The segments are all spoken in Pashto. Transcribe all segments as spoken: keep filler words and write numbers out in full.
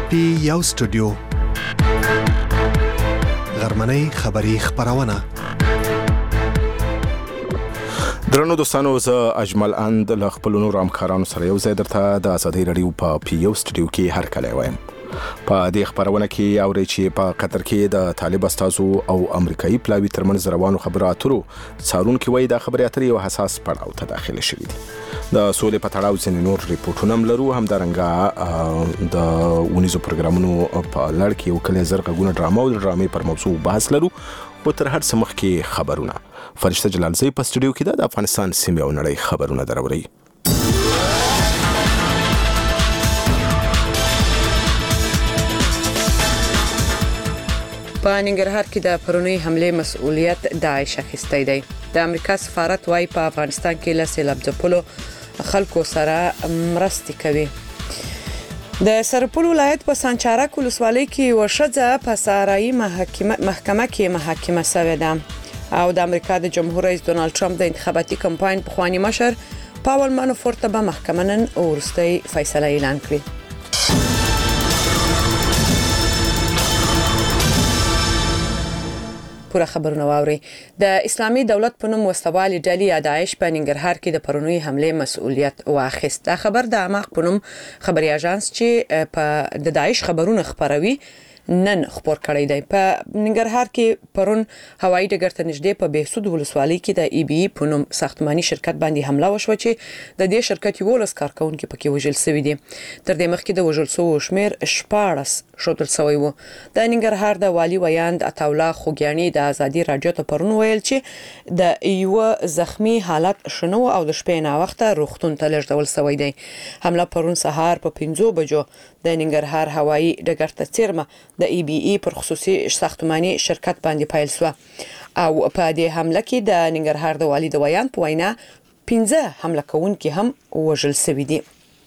پی یو سټوډیو غرمنۍ خبری خبرونه. درنو دوستانو، زه اجمل اند له خپل نور همکارانو سره یو ځای درته د ازادي رادیو په پی یو سټوډیو کې هر کله وایم. په دې خبرونه کې اوري چې په قطر کې د طالب استازو او امریکایي پلاوی ترمنځ روانو خبرو اترو څارونکو وایي د خبرې اترې یو حساس پړاو ته داخله شوې دي. د سولې په تړاو ځینې نور ریپورتونه هم لرو، همدارنګه د ونیزو پروګرامونو په لړ کې یو کله زرغونه ډرامه او ډرامې پر موضوع بحث لرو. او تر هر څه مخکې خبرونه. فرشته جلالزی په سټوډیو کې د افغانستان سیمې او نړۍ خبرونه دروري. په ننګرهار کې د پرونی حمله مسؤلیت داعش اخیستی دی. د امریکا سفارت وايي په افغانستان کې له سیلاب ځپلو خلکو سره مرستې کوي. د سرپل ولایت په سانچارک ولسوالۍ کې یو ښځه په سارایي محکمه محکمه کې محاکمه شوې ده او د امریکا د جمهور رئیس ډونالد ټرمپ د انتخاباتي کمپاین په خواني مشر پاول مانوفورت به محکمه نن وروستۍ فیصله اعلان کړي. پوره خبرونه واوري. د اسلامي دولت په نوم وسوالي ډلې داعش په ننګرهار کې د پرونی حمله مسؤلیت واخیست. دا خبر د اماق په نوم خبري اژانس چې په د داعش خبرونه خبروي نن خبر کړی دی. په ننګرهار کې پرون هوایي ډګر ته نږدې په بهسود ولسوالۍ کې د ای بي په نوم ساختماني شرکت باندې حمله وشوه چې د دې شرکت یو لس کارکونکو پکې وژل شوی دي. تر دې مخکې د وژل شوو شمیر شپاړس شوتل شوی و. د ننګرهار د والي ویاند عطاالله خوګیانی د ازادي رادیو ته پرون ویل چې د یو زخمی حالت شنو او د شپې نه وخت روغتون ته لېږدول شوی دی. حمله پرون سهار په پنځو بجو د ننګرهار هوایي ډګر ته څیرمه د ای بي ای پر خصوصي ساختماني شرکت باندې پیل شو او په دې حمله کې د ننګرهار د والي د ویان په وینا پنځه حمله کوونکي هم وژل شوي دي.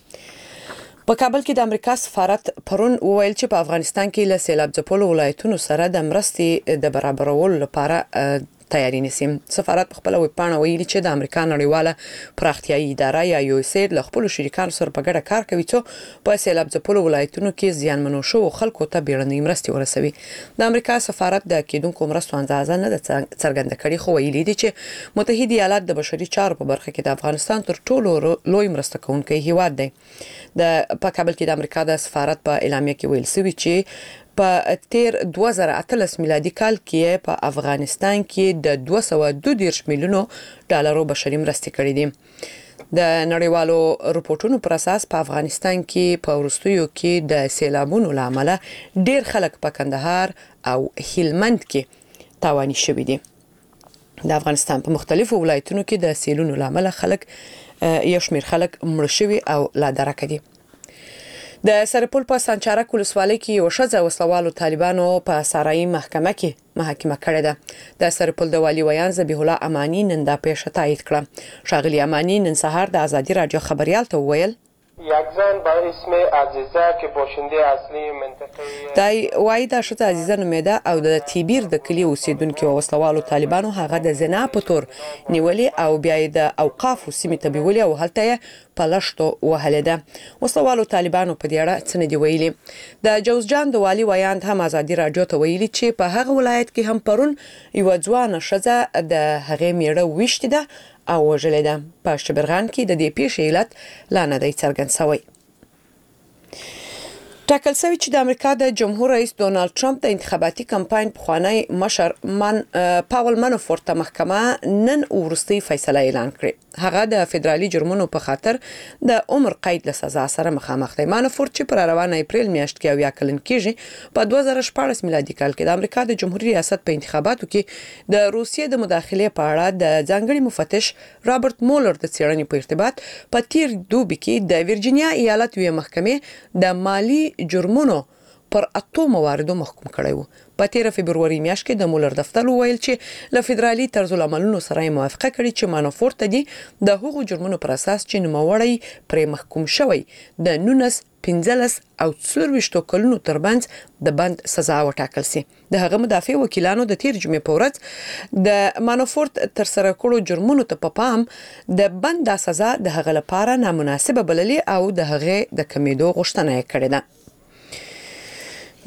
په کابل کې د امریکا سفارت پرون وویل چې په افغانستان کې له سیلاب ځپلو ولایتونو سره د مرستې د برابرولو لپاره تیاری نیسي. سفارت په خپل ویب پاڼه ویلي چې د امریکا نړیواله پراختیایي اداره یا یو اس اید له خپل شریکانو سره په ګډه کار کوي چې په سیلاب ځپلو ولایتونو کې زیانمنو شوو خلکو ته بیړنۍ مرستې ورسوي. د امریکا سفارت د کېدونکو مرستو اندازه نه څرګنده کړې، خو ویلي دي چې متحده ایالات د بشري چارو په برخه کې د افغانستان تر ټولو لوی مرسته کوونکی هیواد دی. د په کابل کې د امریکا د سفارت په اعلامیه کې ویل شوی چې په تیر دوه زره اتلس میلادي کال کې په افغانستان کې د دوه سوه دوه دېرش میلیونو ډالرو بشري مرستې کړې دي. د نړیوالو رپورټونو پر اساس په افغانستان کې په وروستیو کې د سیلابونو لامل ډېر خلک په کندهار او هلمند کې تاواني شوي دي. د افغانستان په مختلفو ولایتونو کې د سیلونو لامل خلک یو شمېر خلک مړ شوي او لا درکه دي. د سرپل په سانچارک ولسوالۍ کې یو ښځه وسلوالو طالبانو په سارایي محکمه کې محاکمه کړې ده. د سرپل د والي ویان ذبیح الله امانی نن دا پیښه تایید کړه. ښاغلي امانی نن سهار د ازادي رادیو خبريال ته وویل یک زن با اسم عزیزه که باشنده اصلی منطقه دای وای دا ښځه عزیزه نومیده او د تیبیر د کلی اوسیدونکو وسلوالو طالبانو هغه د زنا په تور نیولې او بیا د اوقافو سیمې ته بیولې او هلته یې په لشتو وهلې ده. وسلوالو طالبانو په دې اړه څه نه دی ویلي. د جوزجان د والي ویاند هم ازادي رادیو ته ویلي چې په هغه ولایت کې هم پرون یو ځوانه ښځه د هغې میړه ویشتې ده او وژلې ده. په شبرغان کې د دې پیښې علت لا نه دی څرګند شوی. ټاکل شوی چې د امریکا د جمهور رئیس ډونالد ټرمپ د انتخاباتي کمپاین پخوانی مشر من پاول مانوفورت محکمه نن وروستۍ فیصله اعلان کړي. هغه د فدرالي جرمونو په خاطر د عمر قید له سزا سره مخامخ دی. مانوفورت چې پر روانه اپریل میاشت کې اویا کلن کېږي په دوه زره شپاړس میلادي کال کې د امریکا د جمهوریت ریاست په انتخاباتو کې د روسیې د مداخلې په اړه د ځانګړي مفتش رابرټ مولر د څېړنې په ارتباط په تیر دوبي کې د ویرجینیا ایالت یوې محکمې د مالی جرمونو پر اتو مواردو محکوم کړی و. په تیر فبروري میاشت کې د مولر دفتر وویل چې له فدرالي طرز العملونو سره موافقه کړې چې مانوفورت ته دي د هغو جرمونو پر اساس چې نوموړی پرې محکوم شوی د نونس پنځلس او څلوېښت کلونو ترمنځ د بند سزا وټاکل سي. د هغه مدافع وکیلانو د تیر جمعې په ورځ د مانوفورت تر سره کړو جرمونو ته په پام د بند د سزا د هغه لپاره نامناسبه بللې او د هغه د کمیدو غوښتنه کړې ده.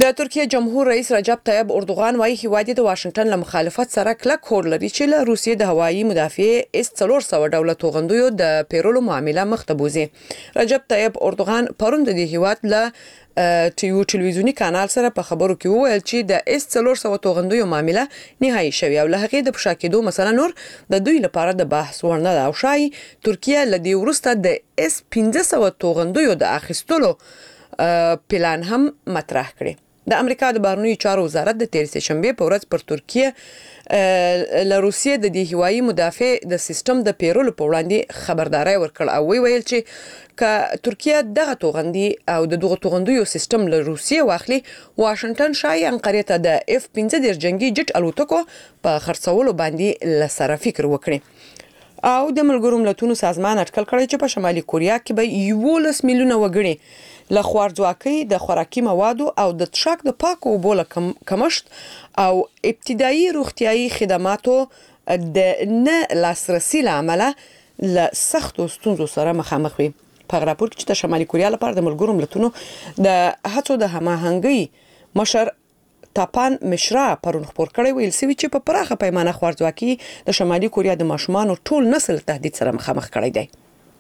د ترکیه جمهور رئیس رجب طیب اردوغان وايي هیواد د واشنگټن له مخالفت سره کلک هوډ لري چې له روسیې د هوایي مدافع اس څلور سوه ډوله توغندیو د پیرولو معامله مخ ته بوزي. رجب طیب اردوغان پرون د دې هیواد له ټیو ټلویزیونی کانال سره په خبرو کې وویل چې د اس څلور سوه توغندیو معامله نهایی شوی او له هغې د پښاکېدو مسله نور د دوی لپاره د بحث وړ نه ده او شایي ترکیه له دې وروسته د اس پنځه سوه توغندیو د اخیستلو پلان هم مطرح کړي. د امریکا د بهرنیو چارو وزارت د تیر سهشنبه په ورځ پر ترکیه له روسیې د دې هوایي مدافع د سیستم د پیرولو په وړاندې خبرداري ورکړ او وی ویل چې ک ترکیه دغه توغندي او د دغه توغندیو سیستم له روسیې واخلي واشنگټن شایي انقرې ته د اف پنځه دېرش جنگي جټ الوتکو په خرڅولو باندې لسره فکر وکړي او د ملګرو ملتونو سازمان اټکل کړی چې په شمالي کوریا کې به یولس میلیونه وګړي له خوارځواکۍ د خوراکي موادو او د څښاک د پاکو اوبو له کمښت او ابتدایي روغتیايي خدماتو د نه لاسرسي له امله له سختو ستونزو سره مخامخ وي. په راپور کې چې د شمالي کوریا لپاره د ملګرو ملتونو د هڅو د هماهنګۍ مشر تاپان مشرا پرون خبر کړی ویل سوي چې په پراخه پیمانه خوارځواکي د شمالي کوریا د ماشومانو ټول نسل تهدید سره مخامخ کړی دی.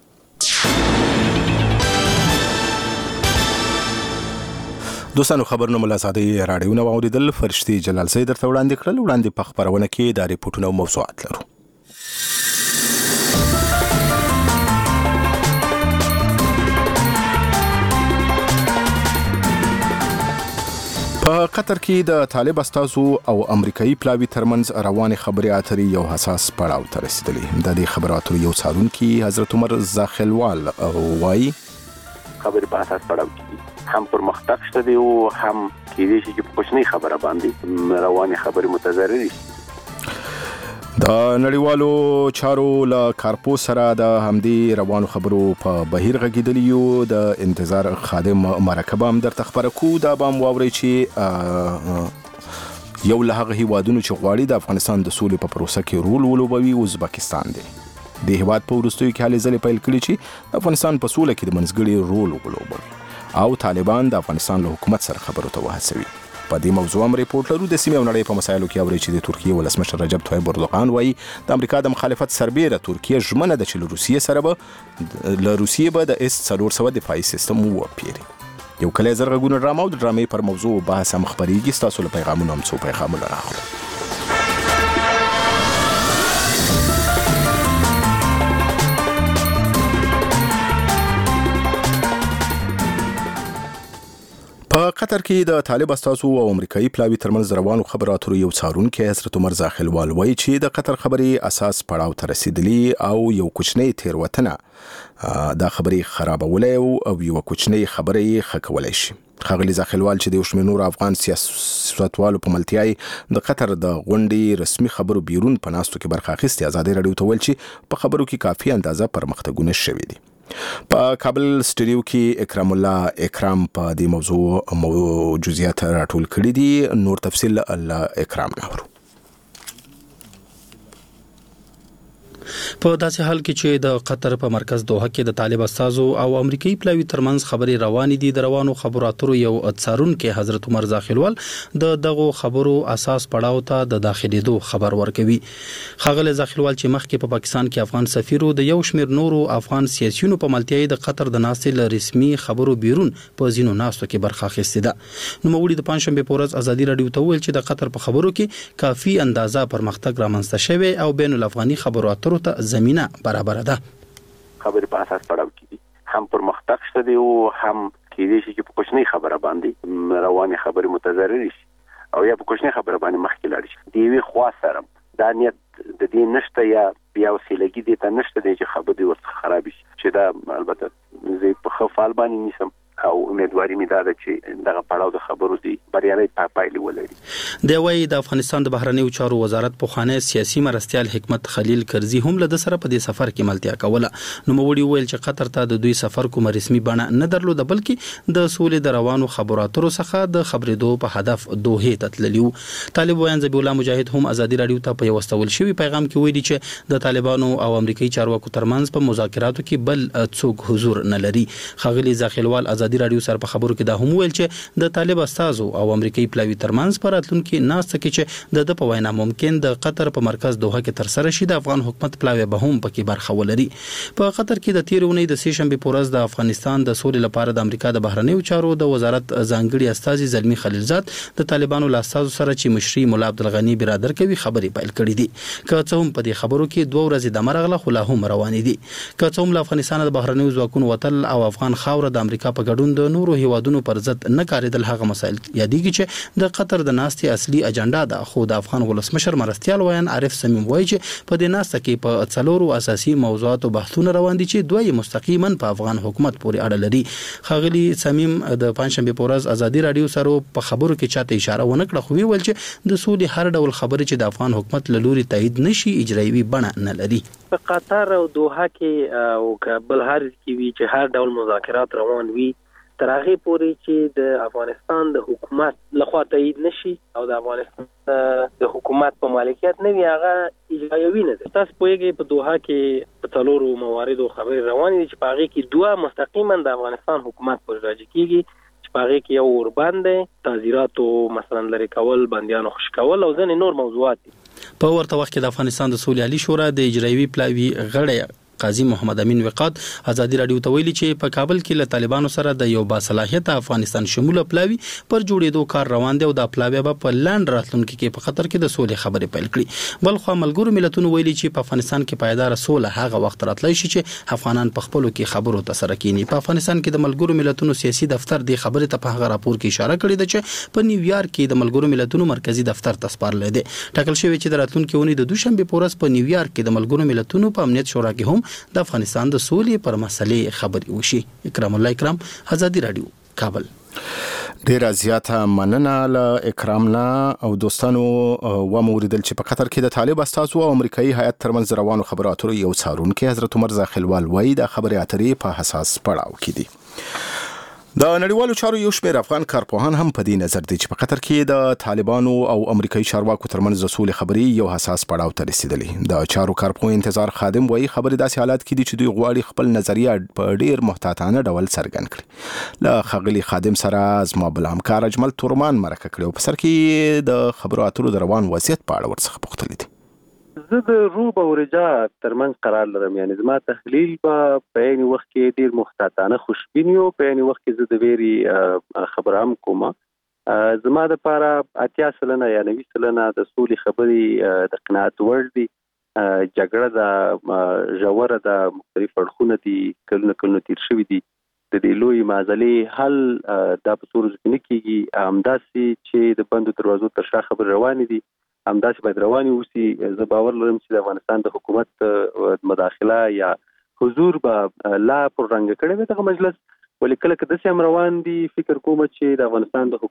دوستانو خبرونه مل آزادۍ راډیو نو اوریدل فرشتي جلال سید درته وړاندې کړل. وړاندې په خبرونه کې د ریپورتونو موضوعات لرو. په قطر کې د طالب استازو او امریکایي پلاوي ترمنځ روانې خبرې اترې یو حساس پړاو ته رسیدلې. د دې خبرو اترو یو څارونکي حضرت عمر زاخلوال وایي خبرې په اساس پړاو کې هم پر مختق شته دی او هم کېدای شي چې په کوچنۍ خبره باندې روانې خبرې متضررې شي. د نړیوالو چارو له کارپو سره د همدې روانو خبرو په بهیر غږیدلی یو. د انتظار خادم مرکبه هم درته خبره کو. دا به هم واورئ چې یو له هغه هیوادونو چې غواړي د افغانستان د سولې په پروسه کې رول ولوبوي ازبکستان دی. د هیواد په وروستیو کې هلې ځلې پیل کړي چې د افغانستان په سوله کې د منځګړي رول ولوبوي او طالبان د افغانستان له حکومت سره خبرو ته وهڅوي. په دې موضوع هم ریپورت لرو. د سیمې او نړۍ په مسایلو کې اوري چې د ترکیه ولسمشر رجب طیب اردوغان وایي د امریکا د مخالفت سربېره ترکیه ژمنه ده چې له روسیې سره به له روسیې به د اس څلور سوه دفاعي سیستم وپیري. یو کلی زرغونه ډرامه او د ډرامې پر موضوع بحث هم خبرېږي. ستاسو له پیغامونو هم څو پیغامونه راغلل. په قطر کې د طالب استازو او امریکایي پلاوي ترمنځ روانو خبرو اترو یو څارونکي حضرت عمر زاخلوال وایي چې د قطر خبرې اساس پړاو ته رسیدلی او یو کوچنی تیروتنه دا خبرې خرابولای او یو کوچنی خبرې خکولای شي. ښاغلي زاخلوال چې د یو شمېر نور افغان سیاستوالو په ملتیای د قطر د غونډې رسمي خبرو بیرون په ناستو کې برخه اخیستې. ازادي راډیو ته ویل چې په خبرو کې کافي اندازه پرمختګونه شوي دي. په کابل سټوډیو کې اکرام الله اکرام په دې موضوع جزئیات راټول کړي دي. نور تفصیل الله اکرام نورو. په داسې حال کې چې د قطر په مرکز دوحه کې د طالب استازو او امریکایي پلاوي ترمنځ خبرې روانې دي. د روانو خبرو اترو یو څارونکي حضرت عمر زاخلوال د دغه خبرو اساس پړاو ته د داخليدو خبر ورکوي. ښاغلي زاخلوال چې مخکې په پاکستان کې افغان سفیر د یو شمېر نورو افغان سیاسيونو په ملتیای د قطر د ناستې له رسمي خبرو بیرون په ځینو ناستو کې برخه اخیستې ده. نو موږ د پنځشنبه په ورځ ازادي راډیو ته ویل چې د قطر په خبرو کې کافي اندازه پرمختګ رامنځته شوی او بین الافغاني خبرو اترو ته زمينه برابر ده. خبرې په اساس پړاو کې دي هم پر مختق شته دی او هم کېدای شي چې په کوچنۍ خبره باندې روانې خبرې متضررې شي او یا په کوچنۍ خبره باندې مخکې لاړ شي. د یوې خوا سره دا نیت د دې نشته یا بیا وسیلګي دې ته نشته دی چې خبرې ورڅخه خراب شي چې دا البته زه په خفال باندې نیسم او امیدواري مې ده چې دغه پړاو د خبرو دی بریالي پایلې ولري. د وای د افغانستان د بهرنیو چارو وزارت په خانه سیاسي مرستيال حکمت خلیل کرزي هم له سره په دې سفر کې ملتیا کوله. نو موړي ویل چې قطر ته د دوی سفر کوم رسمي بڼه نه درلود بلکې د سولې د روانو خبرو اترو څخه د خبرېدو په هدف دوه ته تللیو. طالب ویان ذبیح الله مجاهد هم ازادي راډیو ته په یو استول شوی پیغام کې ویلي چې د طالبانو او امریکایي چارواکو ترمنځ په مذاکراتو کې بل څوک حضور نه لري. ښاغلي زاخلوال ازادي رادیو سره په خبرو کې دا هم ویل چې د طالب استازو او امریکایي پلاوي ترمنځ پر راتلونکي ناسته کې چې د د په وینا ممکن د قطر په مرکز دوحه کې تر سره شي د افغان حکومت پلاوي به هم پکې برخه ولري. په قطر کې د تیر اونۍ د سه شنبه په ورځ د افغانستان د سولې لپاره د امریکا د بهرنیو چارو د وزارت ځانګړي استازي زلمی خلیلزاد د طالبانو له استازو سره چې مشري مولا عبدالغنی برادر کوي خبرې پیل کړې دي. که څه هم په دې خبرو کې دوه ورځې د مرغله خو لا هم روانې دي. که څه هم له افغانستان د بهرنیو ځواکونو وتل او افغان خاوره د امریکا په ګډون د نورو هیوادونو پر ضد نه کاریدل هغه مسایل یادېږي چې د قطر د ناستې اصلي اجنډا ده. خو د افغان ولسمشر مرستیال ویان عارف صمیم وایي چې په دې ناسته کې په څلورو اساسي موضوعاتو بحثونه روان دي چې دوی مستقیما په افغان حکومت پورې اړه لري. خاغلی صمیم د پنځشنبه په ورځ ازادي رادیو سره په خبرو کې چاته اشاره ونه کړه خو ویل چې د سولې هر ډول خبرې چې د افغان حکومت له لوري تایید نشي اجرایوي بڼه نه لري. په قطر او دوحه کې او کابل هر کې وی چې هر ډول مذاکرات روان وي تر هغه پورې چې د افغانستان د حکومت لخوا تایید نشي او د افغانستان د حکومت په مالکیت نه وي هغه اجرایوي نه ده. تاسو پوهیږئ په دوحه کې په څلورو مواردو خبرې روانې دي چې په هغه کې دوه مستقیما د افغانستان حکومت پورې راجع کیږي چې په هغه کې یو اوربند دی تعزیراتو مثلا لري کول بندیانو خوش کول او ځینې نور موضوعات دي. په ورته وخت کې د افغانستان د سولې عالی شورا د اجرایوي پلاوي غړی قاضي محمد امین وقاد ازادي رادیو ته ویلي چې په کابل کې له طالبانو سره د یو باصلاحیت افغانستان شموله پلاوي پر جوړېدو کار روان دی او د پلاوي په لاند راتلونکي کې په خطر کې د سولې خبرې پیل کړي. بل خو ملګرو ملتونو ویلي چې په افغانستان کې پایدار سوله هغه وخت راتلی شي چې افغانان په خپلو کې خبرو ته سره کینی. په افغانستان کې د ملګرو ملتونو سیاسي دفتر د خبرې ته په هغه راپور کې اشاره کړې ده چې په نیویارک کې د ملګرو ملتونو مرکزی دفتر ته سپارل دي. ټاکل شوی چې د راتلونکي اونۍ د دوشنبه په ورځ په نیویارک کې د ملګرو ملتونو په امنیت شورا کې هم د افغانستان د سولې پر مسلې خبرې وشي. اکرام الله اکرام ازادي رادیو کابل. ډیره زیاته مننه له اکرامنا او دوستانو و موریدل چې په قطر کې د طالب استازو او امریکایي هیئت ترمنځ روانو خبرو اترو یو څارونکي حضرت عمر زاخیلوال وایي د خبرې اترې په حساس پړاو کې دي. د نړیوالو چارو یو شمېر افغان کارپوهان هم په دې نظر دي چې په قطر کې د طالبانو او امریکایي چارواکو ترمنځ د سولې خبرې یو حساس پړاو ته رسیدلي. د چارو کارپوه انتظار خادم وایي خبرې داسې حالات کې دي چې دوی غواړي خپل نظریه په ډیر محتاطانه ډول څرګند کړي. له خغلی خادم سره زما بل همکار اجمل تورمان مرکه کړی او په سر کې د خبرو اترو د روان وضعیت په اړه ورڅخه پوښتلي دي. زه د روب او رجا ترمنځ قرار لرم، یعنی زما تحلیل به په عین وخت کې ډیر محتاطانه خوشبین یو، په عین وخت کې زه د ویري خبره هم کوم. زما د لپاره اتیا سلنه یا نوي سلنه د سولې خبرې د قناعت وړ دي. جګړه د ژوره د مختلف اړخونه دي، کلونه کلونه تیر شوي دي. د دې لوی معضلې حل دا په څو ورځو کې نه کېږي، همداسې چې د بندو دروازو تر شا خبرې روانې دي همداسې باید روانې اوسي. زه باور لرم چې د افغانستان د حکومت مداخله یا حضور به لا پر رنګ کړی وي دغه مجلس، ولې کله که داسې هم روان دي فکر کوم چې د افغانستان د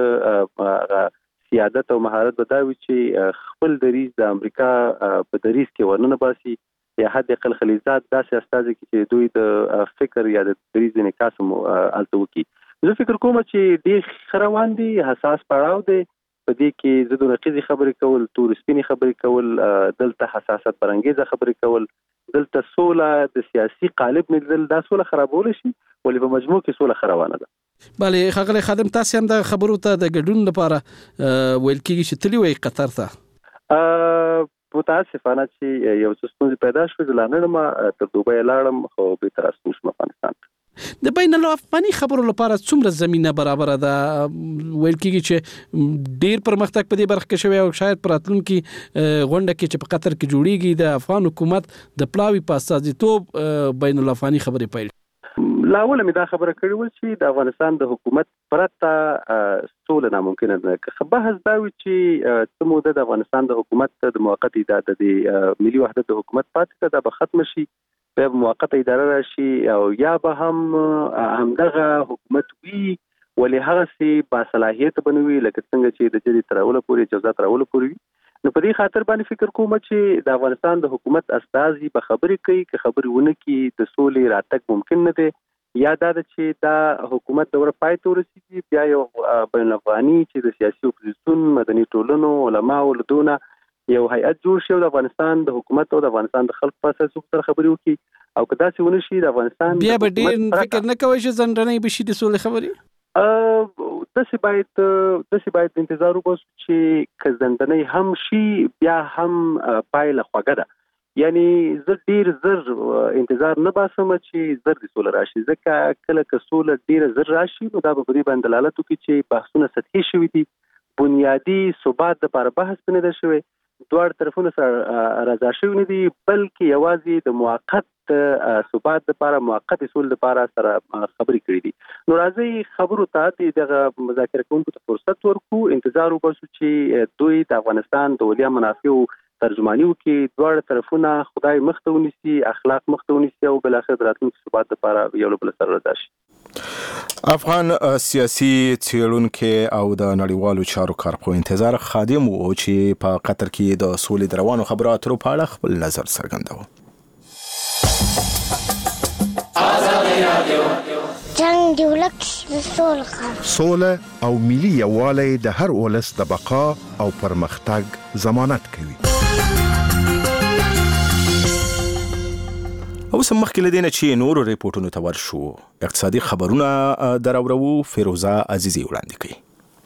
حکومت سیادت او مهارت به دا وي چې خپل دریځ د امریکا په دریځ کې ورننه باسي، یا حد اقل خلیلزاد داسې استازي چې دوی د فکر یا د دریځ انعکاس هم هلته وکړي. زه فکر کوم چې ډېر ښه روان دي، حساس پړاو دی. په دې کې ضد و نقیضې خبرې کول، تور سپینې خبرې کول، دلته حساسیت برانګیزه خبرې کول، دلته سوله د سیاسي قالب نه لیدل، دا سوله خرابولی شي، ولې په مجموع کې سوله ښه روانه ده. بله ښاغلی خادم، تاسې هم د خبرو ته د ګډون لپاره ویل کېږي چې تللی وئ قطر ته. متاسفانه چې یو څه ستونزې پیدا شوې، زه لا نه یم، تر دوبۍ لاړم خو بېرته راستون شوم افغانستان ته. د بین الافغاني خبرو لپاره څومره زمینه برابره ده؟ ویل کېږي چې ډیر پرمختګ په دې برخه کې شوی او شاید په راتلونکي غونډه کې چې په قطر کې جوړیږي د افغان حکومت د پلاوي په استازیتوب بین الافغاني خبرې پیل. لا اوله مې دا خبره کړې وه چې د افغانستان د حکومت پرته سوله ناممکنه ده. که بحث دا وي چې څه موده د افغانستان د حکومت د موقت اداره د ملي وحدت د حکومت پاتې ده، دا به ختم شي، بیا به موقته اداره راشي، او یا به هم همدغه حکومت وي، ولې هغسې باصلاحیته به نه وي لکه څنګه چې د جدي تراوله پورې جوزا تراوله پورې وي. نو په دې خاطر باندې فکر کوم چې د افغانستان د حکومت استازي به خبرې کوي، که خبرې ونه کړي د سولې راتګ ممکن نه دی. یا دا ده چې دا حکومت دوره پای ته ورسېږي، بیا یو بین الافغاني چې د سیاسي اپوزیسیون، مدني ټولنو، علماو له دونه یو هیئت جوړ شي او د افغانستان د حکومت او د افغانستان د خلکو په اساس سره خبرې وکړي او که داسې ونه شي د افغانستان بیا به ډېر فکر نه کوي چې ځنډنۍ به شي د سولې خبرې داسې باید داسې باید انتظار وباسو چې که ځنډنۍ هم شي بیا هم پایله خوږه ده. یعنی زه ډیر زر انتظار نه باسم چې زر د سولې راشي، ځکه کله که سوله ډیر زر راشي نو دا به په دې باندې دلالت وکړي چې بحثونه سطحي شوي دي، بنیادي ثبات لپاره بحث نه دی شوی، دواړه طرفونه سره راضي شوي نه دي، بلکې یوازې د موقت ثبات لپاره موقت سولې لپاره سره خبرې کړې دي. نو راځي خبرو ته دغه مذاکره کوونکو ته فرصت ورکړو، انتظار وباسو چې دوی د افغانستان د ولیا منافعو ترجمانی وکړي، دواړه طرفونه خدای مخ ته ونیسي، اخلاق مخ ته ونیسي او بل اخر راتلونکي ثبات لپاره یو له بل سره راضي شي. افغان سیاسي څېړونکي او د نړیوالو چارو کارپوه انتظار خادم وو چې په قطر کې د سولې د روانو خبرو اترو په اړه خپل نظر څرګنداوه. جنگ دی ولک د سولې سوله او ملي یووالی د هر ولس د بقا او پرمختګ ضمانت کوي. اوس مخکې له دې نه چې نورو ریپورټونو ته ورشو، اقتصادي خبرونه دراورو. فیروزه عزیزي وړاندې کوي.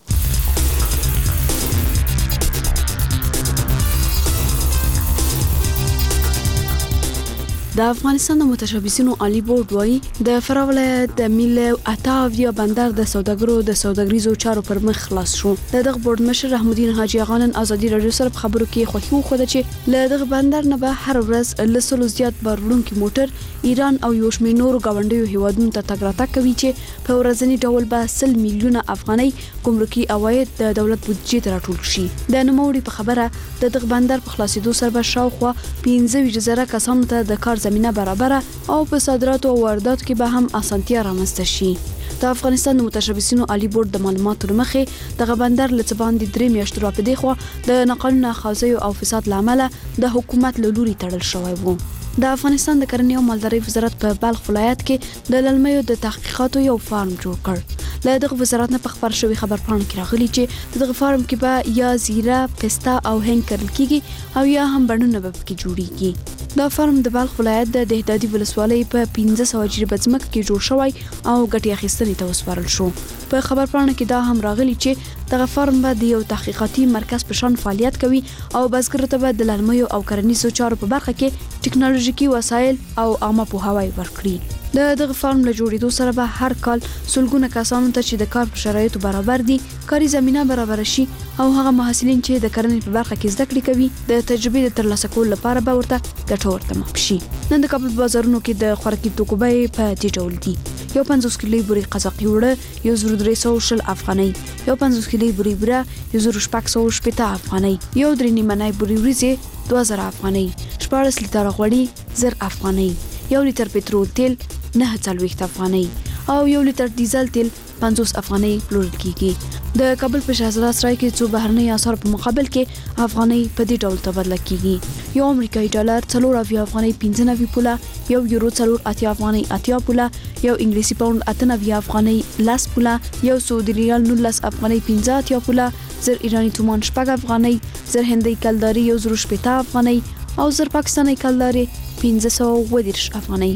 د افغانستان د متشبثینو عالی بورډ وايي د فراه ولایت د میل اتاویا بندر د سوداګرو د سوداګریزو چارو پر مخ خلاص شو. د دغه بورډ مشر رحمدین حاجی اغانن ازادي رادیو سره خبرو کې خوښي وخوده چې له دغه بندر نه به هر ورځ لسلو زیات بارونکي موټر ایران او یو شمېر نورو ګاونډیو هیوادونو ته تګ راتګ کوي چې په ورځنی ډول به سل میلیونه افغانۍ ګمرکي عواید د دولت بودجې ته راټول شي. د نوموړي په خبره د دغه بندر په خلاصېدو سره به شاوخوا پنځه ویشت زره کسانو ته د کار زمينه برابر او په صادراتو او وارداتو کې به هم اسانتیا رامنځته شي. د افغانستان د متشبثینو عالی بورډ د معلوماتو لمخې دغه بندر له څه باندې درې میاشتې راپدې خو د ناقانونه خاصیو او فساد لامل د حکومت له لوري تړل شوی وو. د افغانستان د کرنې او مالدارۍ وزارت په بلخ ولایت کې د للمیو د تحقیقاتو یو فارم جوړ کړ. له دغه وزارت نه په خبر شوی خبرپاڼه کې راغلي چې د دغه فارم کې به یا زیره، پستا او هنګ کرل کیږي او یا هم بڼونه به پکې جوړیږي. دا فارم د بلخ ولایت د دهدادي ولسوالۍ په پنځه سوه جریبه ځمکه کې جوړ شوی او ګټې اخیستنې ته وسپارل شو. په خبرپاڼه کې دا هم راغلي چې دغه فارم به د یو تحقیقاتي مرکز په شان فعالیت کوي او بزګرو ته به د للمیو او کرنیزو چارو په برخه کې ټکنالوژیکي وسایل او عامه پوهاوی ورکړي. د دغه فارم له جوړېدو سره به هر کال سلګونه کسانو ته چې د کار په شرایطو برابر دي کاري زمينه برابر شي او هغه محصلین چې د کرنې په برخه کې زده کړې کوي د تجربې د ترلاسه کولو لپاره به ورته ګټور تمام شي. نن د کابل بازارونو کې د خوراکي توکو بیې په دې ډول دي: یو پنځوس کیلو بوري قزاقي وړه یو زر درې سوه شل افغانۍ، یو پنځوس کیلو بوري بوره یو زر شپږ سوه شپېته افغانۍ، یو درې نیمه نای بوري وریځې دوه زره افغانۍ، شپاړس لیتره غوړي زر افغانۍ، یو لیتر پټرول تیل نه څلوېښت افغانۍ او یو لیتر ډیزل تیل پنځوس افغانۍ پلورل کیږي. د کابل په شهزاده سرای کې څو بهرنۍ اسعار په مقابل کې افغانۍ په دې ډول تبادله کیږي: یو امریکایي ډالر څلور اویا افغانۍ پنځه نوي پوله، یو یورو څلور اتیا افغانۍ اتیا پوله، یو انګلیسي پاوند اته نوي افغانۍ لس پوله، یو سعودي ریال نولس افغانۍ پنځه اتیا پوله، زر ایرانی تومان شپږ افغانۍ، زر هندۍ کلداري یو زر شپېته افغانۍ او زر پاکستاني کلداري پنځه سوه اووه دېرش افغانۍ.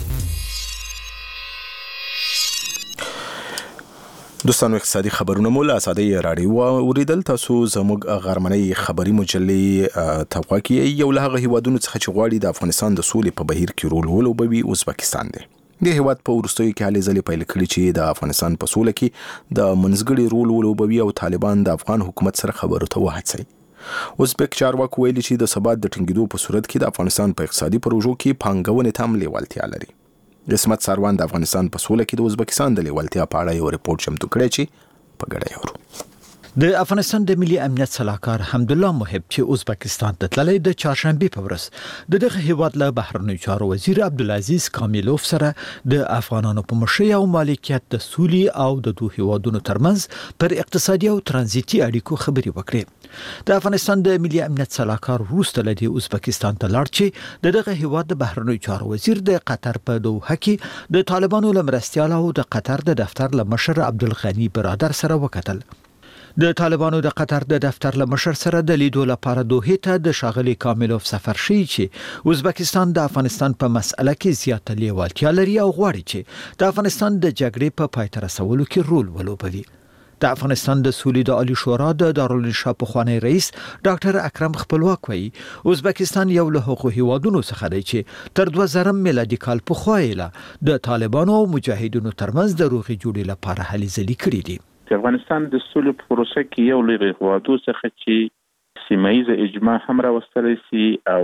دوستانو، اقتصادي خبرونه مو له ازادي رادیو اوریدل. تاسو زموږ غرمنۍ خبري مجلې توقع کې یو له هغه هیوادونو څخه چې غواړي د افغانستان د سولې په بهیر کې رول ولوبوي ازبکستان دی. د هیواد په وروستیو کې هلې ځلې پیل کړي چې د افغانستان په سوله کې د منځګړي رول ولوبوي او طالبان د افغان حکومت سره خبرو ته وهڅوي. ازبک چارواکو ویلي چې د ثبات د ټینګېدو په صورت کې د افغانستان په اقتصادي پروژو کې پانګونې ته هم لیوالتیا لري. قسمت ساروان د افغانستان په سوله کې د ازبکستان د لیوالتیا په اړه یو ریپورت چمتو کړی چې په ګډه یورو. د افغانستان د ملي امنیت صلاحکار حمدالله محب چې ازبکستان ته تللی د چهارشنبه په ورځ د دغه هیواد له بهرنیو چارو وزیر عبدالعزیز کامیلوف سره د افغانانو په مشرۍ او مالکیت د سولې او د دوه هیوادونو ترمنځ پر اقتصادي او ترانزیتي اړیکو خبرې وکړې. د افغانستان د ملي امنیت صلاحکار وروسته له دې ازبکستان ته لاړ چې د دغه هیواد د بهرنیو چارو وزیر د قطر په دوحه کې د طالبانو له مرستیال او د قطر د دفتر له مشر عبدالغنی برادر سره وکتل. د طالبانو د قطر د دفتر له مشر سره د لیدو لپاره دوحه ته د ښاغلي کامیلوف سفر شي چې ازبکستان د افغانستان په مسأله کې زیاته لیوالتیا لري او غواړي چې د افغانستان د جګړې په پای ته رسولو کې رول ولوبوي. د افغانستان د سولې د عالی شورا د دارالانشا پخوانی رئیس ډاکټر اکرم خپلواک وایي ازبکستان یو له هغو هیوادونو څخه دی چې تر دوه زره میلادي کال پخوا یې د طالبانو او مجاهدینو ترمنځ د روغې جوړې لپاره هلې ځلې کړې دي. افغانستان د سولې په پروسه کې یو لوی هیوادو څخه چې سیمایي اجماع هم راوستلی سي او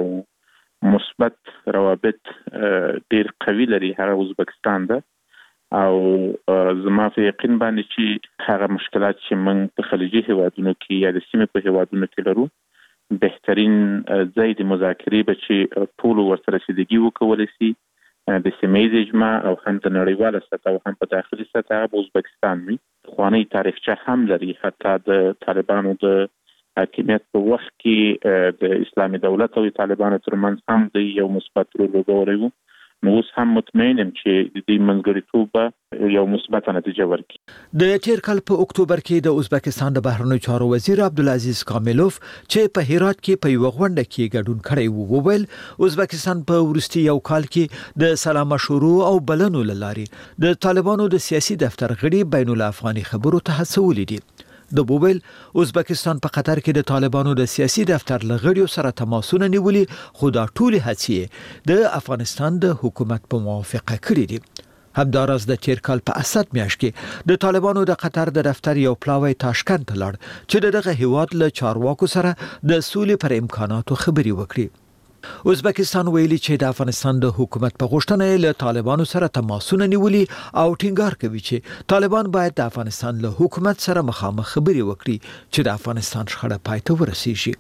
مثبت روابط ډیر قوي لري هغه ازبکستان ده او زما په یقین باندې چې هغه مشکلات چې موږ په خلیجي هیوادونو کې یا د سیمې په هیوادونو کې لرو بهترین ځای د مذاکرې به چې ټول ورسره رسیدګي وکولای شي د سیمایي اجماع او هم د نړیواله سطح او هم په داخلي سطح په ازبکستان وي. خوانی تاریخچه هم لري، حتی د طالبانو د حاکمیت په وخت کې د اسلامي دولت او طالبانو ترمنځ هم د یو مثبت رول لوبولی و. نو اوس هم مطمئن یم چې د دې منځګړیتوب یو مثبت نتیجه ورکړي. د تیر کال په اکتوبر کې د ازبکستان د بهرنیو چارو وزیر عبدالعزیز کامیلوف چې په هرات کې په یو غونډه کې ګډون کړی وو وویل ازبکستان په وروستي یو کال کې د سلام مشورو او بلنو لارې د طالبانو د سیاسي دفتر غړي بین الافغاني خبرو ته هڅولې دي. د بوبل ازبکستان په قطر کې د طالبانو د سیاسي دفتر لغړیو سره تماسونه نیولي، خو دا ټول هڅې د افغانستان د حکومت په موافقه کړې دي. همداراز د تیر کال په اسد میاشت کې د طالبانو د قطر د دفتر یو پلاوی تاشکند ته لاړ چې دغه هیواد له چارواکو سره د سولې پر امکاناتو خبري وکړي. ازبکستان ویلي چې د افغانستان د حکومت په غوښتنه له طالبانو سره تماسونه نیولي او ټینګار کوي چې طالبان باید د افغانستان له حکومت سره مخامخ خبري وکړي چې د افغانستان شخړه پای ته ورسیږي.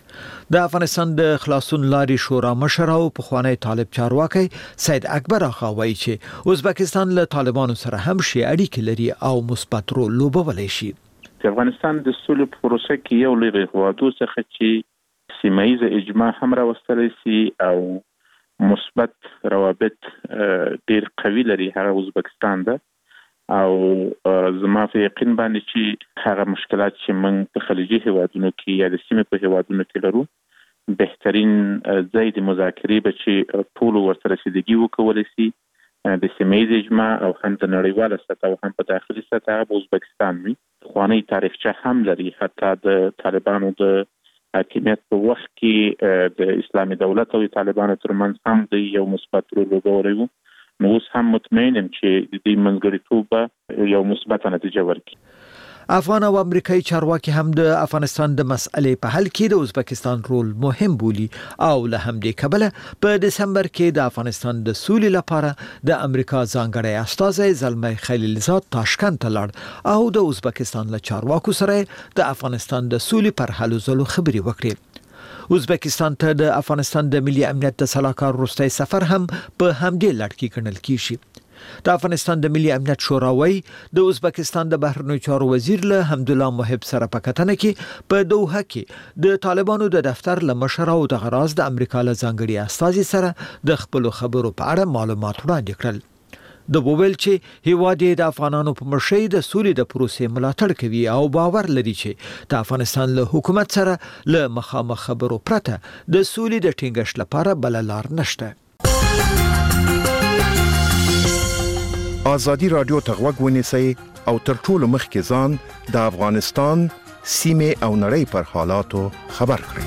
د افغانستان د خلاصون لارې شورا مشر او پخوانی طالب چارواکي سید اکبر آخا وایي چې ازبکستان له طالبانو سره هم شي اړیکې لري او مثبت رول لوبولی شي. افغانستان د سولې په پروسه کې یو لوی هیوادو څخه چې سیمایي اجماع هم راوستلی سي او مثبت روابط ډیر قوي لري هغه ازبکستان ده او زما په یقین باندې چې هغه مشکلات چې موږ په خلیجي هیوادونو کې یا د سیمې په هیوادونو کې لرو بهترین ځای د مذاکرې به چې ټول ورسره رسیدګي وکولای شي د سیمایي اجماع او هم د نړیواله سطح او هم په داخلي سطح په ازبکستان وي. خوانی تاریخچه هم لري، حتی د طالبانو د حاکمیت په وخت کې د اسلامي دولت او طالبانو ترمنځ هم د یو مثبت رول لوبولی و. نو اوس هم مطمئن یم چې د دې منځګړیتوب یو مثبت نتیجه ورکړي. افغان او امریکایي چارواکي هم د افغانستان د مسألې په حل کې د ازبکستان رول مهم بولي او له همدې کبله په دسمبر کې د افغانستان د سولې لپاره د امریکا ځانګړی استازی زلمي خلیلزاد تاشکند ته لاړ او د ازبکستان له چارواکو سره د افغانستان د سولې پر هلو ځلو خبري وکړي. ازبکستان ته د افغانستان د ملي امنیت د سلاکار وروستی سفر هم په همدې لړ کې ګڼل کیږي. د افغانستان د ملي امنیت شورا وایي د ازبکستان د بهرنیو چارو وزیر له حمدالله محب سره په کتنه کې په دوحه کې د طالبانو د دفتر له مشر او د غراز د امریکا له ځانګړي استازي سره د خپل خبرو په اړه معلومات وړاندې کړل. د بوبل چې هیواد د افغانانو په مرشي د سولې د پروسې ملاتړ کوي او باور لري چې د افغانستان له حکومت سره له مخامخ خبرو پرته د سولې د ټینګښت لپاره بل لار نشته. آزادی رادیو ته غوږ ونیسئ او تر ټولو مخکې ځان د افغانستان سیمې او نړۍ پر حالاتو خبر کړئ.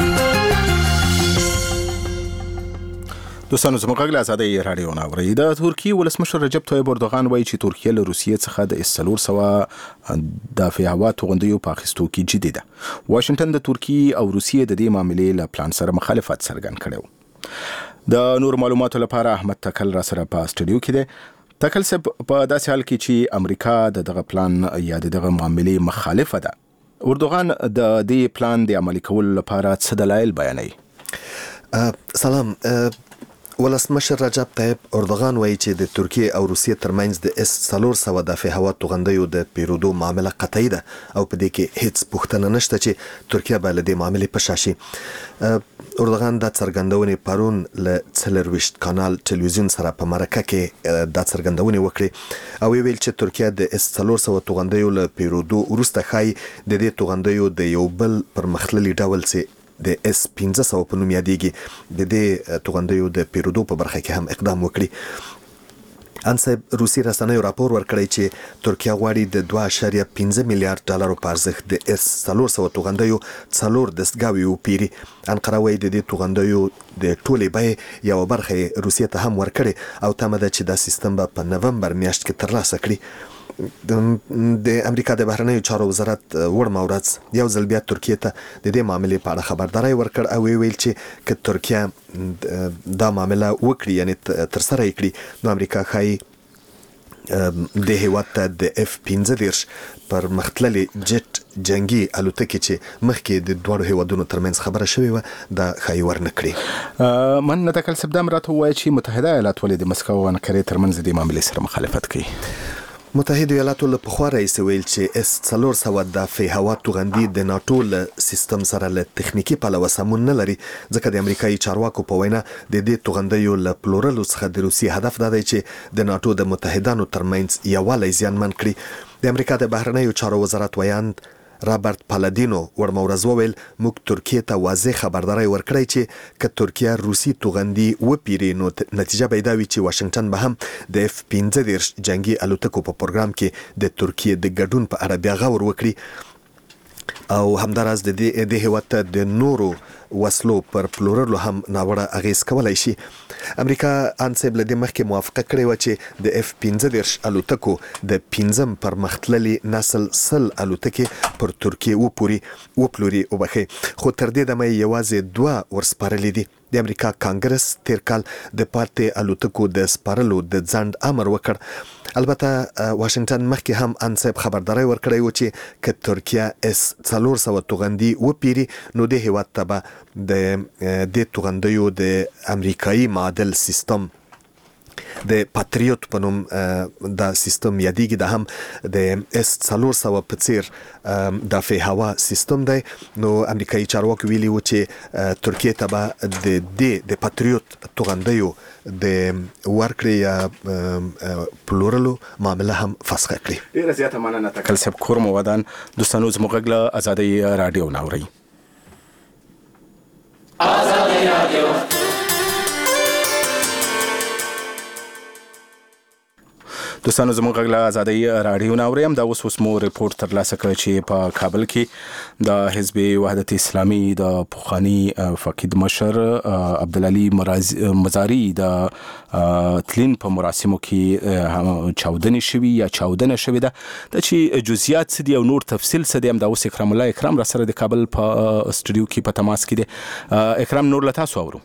دوستانو زموږ غږ له آزادۍ رادیو نه اورئ. د ترکیې ولسمشر رجب طیب اردوغان وایي چې ترکیه له روسیې څخه د اس څلور سوه دافع توغندیو په اخیستو کې جدي ده. واشنگټن د ترکیې او روسیې د دې معاملې له پلان سره مخالفت څرګند کړی. د نور معلوماتو لپاره احمد تکل را سره په سټوډیو کې دی. تکل صاحب په داسې حال کې چې امریکا د دغه پلان یا دغه معاملې مخالفه ده، اردوغان د دې پلان د عملي کولو لپاره څه دلایل بیانوي؟ سلام. ولسمشر رجب طیب اردوغان وایي چې د ترکیه او روسیې ترمنځ د اس څلور سوه دفعې هوا توغندیو د پیرودو معامله قطعي ده او په دې کې هیڅ پوښتنه نشته چې ترکیه به له دې معاملې په شا شي. اردوغان دا څرګندونې پرون له څلرویشت کانال ټلویزیون سره په مرکه کې دا څرګندونې وکړې او ویل چې ترکیه د اس څلور سوه توغندیو له پیرودو وروسته ښایي د دې توغندیو د یو بل پرمختللي ډول سي د اس پنځه سوه په نوم یادېږي د دې توغندیو د پیرودو په برخه کې هم اقدام وکړي. ان صاحب روسي رسنیو راپور ورکړی چې ترکیه غواړي د دوه اعشاریه پنځه میلیارډ ډالرو په ارزښت د اس څلور سوه توغندیو څلور دستګاوې وپیري. انقره وایي د دې توغندیو د ټولې بیې یوه برخه یې روسیې ته هم ورکړې او تمه ده چې دا سیستم به په نومبر میاشت کې ترلاسه کړي. د امریکا د بهرنیو چارو وزارت وړمه ورځ یو ځل بیا ترکیه ته د دې معاملې په اړه خبرداری ورکړ او ویل چې که ترکیه دا معامله وکړي یعنی ترسره یې کړي نو امریکا ښایي د هیواد ته د اف پنځه دېرش پر مختللي جټ جنگي الوتکې چې مخکې د دواړو هیوادونو ترمنځ خبره شوې وه دا ښایي ورنه کړي. من نتکل سبدام راته ووایي چې متحده ایالات ولې د مسکو او انقرې ترمنځ د دې معاملې سره مخالفت کوي؟ متحده ایالاتو له پخوا رئیس ویل چې اس څلور سوه دفعې هوا توغندي د ناټو له سیستم سره له تخنیکي پلوه سمون نه لري ځکه د امریکایي چارواکو په وینا د دې توغندیو له پلورلو څخه د روسیې هدف دا دی چې د ناټو د متحدانو ترمنځ یووالی زیانمن کړي. د امریکا د بهرنیو چارو وزارت ویاند رابرت پالادینو ورمه ورځ وویل موږ ترکیه ته واضح خبرداری ورکړی چې که ترکیه روسي توغندي وپیري نو نتیجه به دا وي چې واشنگټن به هم د اف پنځه دېرش جنگي الوتکو په پروګرام کې د ترکیه د ګډون په اړه بیا غور وکړي او همداراز د دې هیواد ته د نورو وسلو پر پلورلو هم ناوړه اغیز کولای شي. امریکا ان سیب له دې مخکې موافقه کړې و چې د اف پنځه دېرش الوتکو د پنځم پرمختللي نسل سل الوتکې پر ترکیه وپوري وپلوري وبخي خو تر دې دمه یوازې دوه ورسپارلې دي. د امریکا کانګرس تیر کال د پاتې الوتکو د سپارلو د ځند امر وکړ. البته واشنگټن مخکې هم ان سیب خبرداری ورکړی و چې که ترکیه اس څلور سوه توغندي وپیري نو د هیواد ته به د دې توغندیو د امریکایي معادل سیستم د پاتریوت په نوم دا سیستم یادېږي دا هم د اس څلور سوه په څیر دفعې هوا سیستم دی. نو امریکایي چارواکو ویلي و چې ترکیه ته به د دې د پاتریوت توغندیو د ورکړې یا پلورلو معامله هم فسخه کړي. ډیره زیاته مننه تکل صاحب. کورم ودان دوستانو زموږ غږ له ازادي رادیو ناوري. ازادي رادیو دوستانو زموږ غږ له ازادي رادیو ناوري هم دا اوس اوس مو ریپورت ترلاسه کړ چې په کابل کې د حزب وحدت اسلامي د پخوانی فقید مشر عبدالعلی مزاری د تلین په مراسمو کې چاودنې شوي یا چاودنه شوې ده د چې جزئیات څه دي او نور تفصیل څه دي هم دا اوس اکرام الله اکرام را سره د کابل په استودیو کې په تماس کې دي. اکرام نور له تاسو اورو.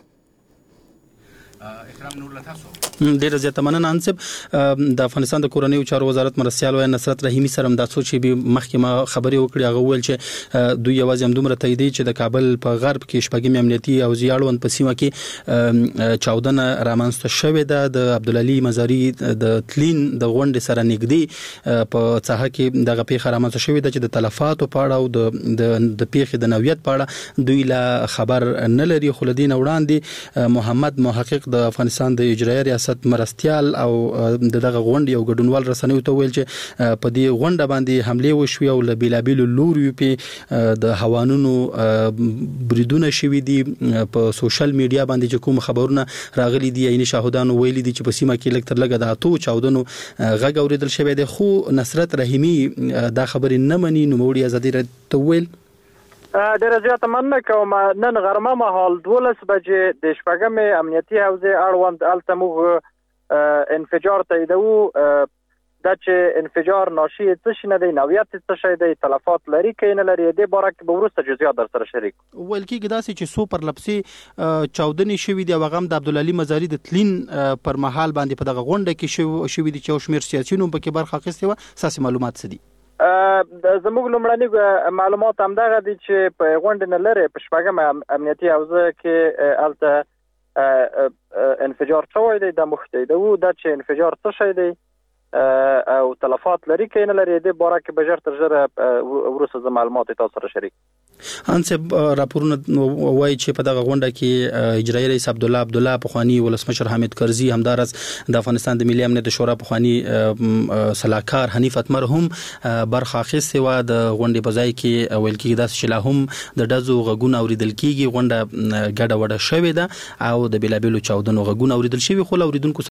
اکرام نور له تاسو ډیره زیاته مننه انصب. د افغانستان د کورنیو چارو وزارت مرستيال وای نصرت رحیمی سره د سوچ به مخکمه خبري وکړي هغه ویل چې دوی یوازې هم دومره تایید چې د کابل په غرب کې شپږم امنیتي او زیاړون په سیمه کې چاودنه رامنځته شوې ده. د عبدالعلی مزاری د تلین د غونډې سره نږدې په څاه کې دغه پیښه رامنځته شوې ده چې د تلفاتو په اړه او د د پیښې د نوعیت په اړه دوی لا خبر نه لري. خو لدین وړاندې محمد محقق د افغانستان د اجرایي ریاست مرستيال او دغه غونډې او ګډونوال رسنیو ته ویل چې په دې غونډه باندې حمله وشوي او له بیلابیلو لوري په د هوانونو بریدونه شوي دي. په سوشل میډیا باندې چې کوم خبرونه راغلي دي عین شاهدانو ویلي دي چې په سیمه کې لکتر لګه د اتو چاودنو غږ اوریدل شوی دی. خو نصرت رحیمی دا خبرې نه مني. نو موري ازادي ته ویل ډیره زیاته مننه کوم. نن غرمه مهال دولس بجې د شپږم امنیتي حوزې اړوند الته موږ انفجار تاییدو دا چې انفجار ناشي څه شي نه دی نوعیت څه شي دی تلفات لري کې نه لري د بارک به ورسته جزئیات در سره شریک ویل کېږي داسې چې سو پر لپسي چاودنې شوې دی او غم د عبدالعلی مزاری د تلین پر محل باندې په دغه غونډه کې شوې دي چې شمیر سیاسيونو په کې برخه اخیستې و. اساسي معلومات څه دي؟ زموږ لومړني معلومات همدغه دي چې په غونډه نه لري په شپږم امنیتي حوزه کې الته انفجار شوی دی د مختیده و د چې انفجار څه شي دی او تلفات لري کینه لري د باره کې بجر تر جره ورسره ز معلومات تاسو سره شریک انسب راپورونه وایي چې په دغه غونډه کې اجرایي رئیس عبد الله عبد الله پخوانی ولسمشر حامد کرزي همدارس د افغانستان د ملي امنیت شورا پخوانی صلاحکار حنیف اتمر هم برخه اخیستې و د غونډې په ځای کې ویل کېږي داسې چې لا هم د ډزو غږونه اوریدل کېږي غونډه ګډه وډه شوې ده او د بلابلو چاودنو غږونه اوریدل شوي خو اوریدونکو